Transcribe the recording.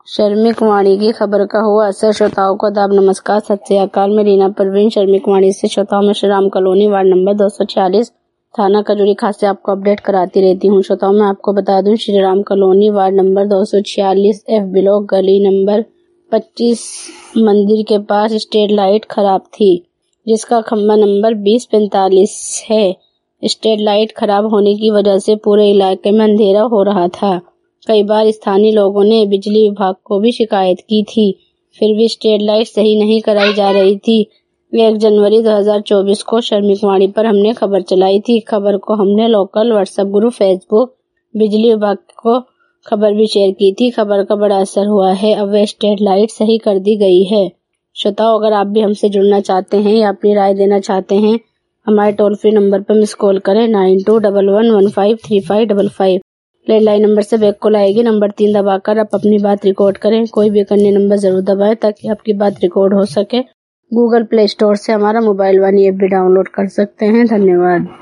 श्रमिक वाणी की खबर का हुआ असर। श्रोताओं को आदाब, नमस्कार, सत श्री अकाल। मैं रीना परवीन श्रमिक वाणी से श्रोताओं में Shri Ram colony ward number 246 थाना खजूरी खास से आपको अपडेट कराती रहती हूँ। श्रोताओं मैं आपको बता दूं, Shri Ram colony ward number 246 F block गली नंबर 25 मंदिर के पास स्ट्रीट लाइट खराब थी, जिसका खंबा नंबर 2045 है। स्ट्रीट लाइट खराब होने की वजह से पूरे इलाके में अंधेरा हो रहा था। कई बार स्थानीय लोगों ने बिजली विभाग को भी शिकायत की थी, फिर भी स्ट्रीट लाइट सही नहीं कराई जा रही थी। 1 जनवरी 2024 को श्रमिक वाणी पर हमने खबर चलाई थी। खबर को हमने लोकल व्हाट्सएप ग्रुप, फेसबुक, बिजली विभाग को खबर भी शेयर की थी। खबर का बड़ा असर हुआ है। अब वह स्ट्रीट लाइट सही कर दी गई है। श्रोताओं, अगर आप भी हमसे जुड़ना चाहते हैं या अपनी राय देना चाहते हैं, हमारे टोल फ्री नंबर पर मिस कॉल करें 9211153555। लैंडलाइन नंबर से बैक कॉल आएगी। नंबर 3 दबाकर आप अपनी बात रिकॉर्ड करें। कोई भी अन्य नंबर जरूर दबाएं ताकि आपकी बात रिकॉर्ड हो सके। गूगल प्ले स्टोर से हमारा मोबाइल वाणी ऐप भी डाउनलोड कर सकते हैं। धन्यवाद।